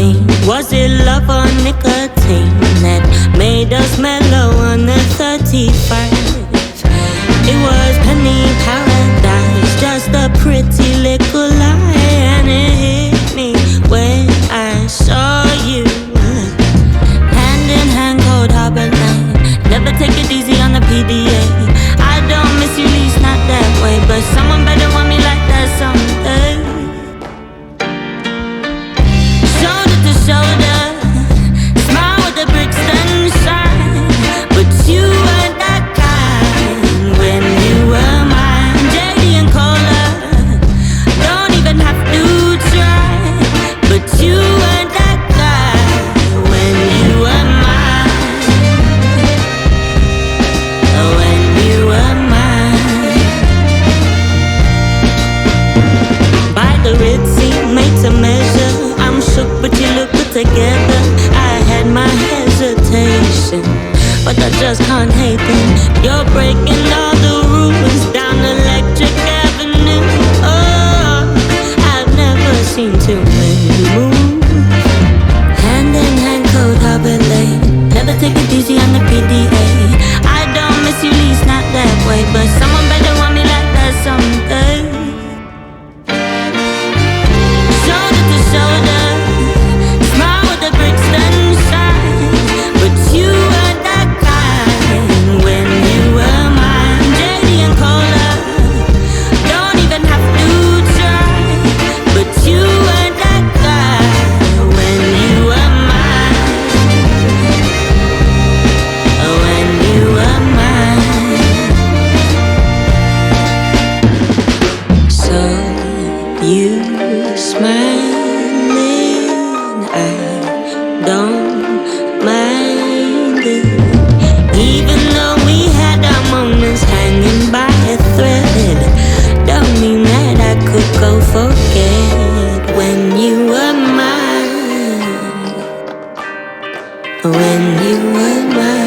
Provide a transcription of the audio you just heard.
something. Was it love or nicotine that made us mellow on the 31st? It was penny paradise, just a pretty little lie, and it hit me when I saw you. Hand in hand, cold harbor line. Never take it easy on the PDA. I don't miss you, least not that way, but someone better want me like that someday. Shoulder to shoulder, smile with the bricks then shine. But you weren't that kind when you were mine. JD and Cola, don't even have to try. But you weren't that guy when you were mine. When you were mine. By the Red Sea, made to measure. I'm shook, but you look good together. I had my hesitation, but I just can't hate them. You're breaking all the rules down Electric Avenue. Oh, I've never seen too many move. Hand in hand, cold harbor lane. Never take it easy on the PDA. I don't miss you, least not that way, but someone better want me like that someday. Shoulder to shoulder, smile with the bricks then shine. But you weren't that kind when you were mine. JD and Cola, don't even have to try. But you weren't that guy when you were mine. When you were mine. So you smiling, I don't mind it. Even though we had our moments hanging by a thread, don't mean that I could go forget when you were mine. When you were mine.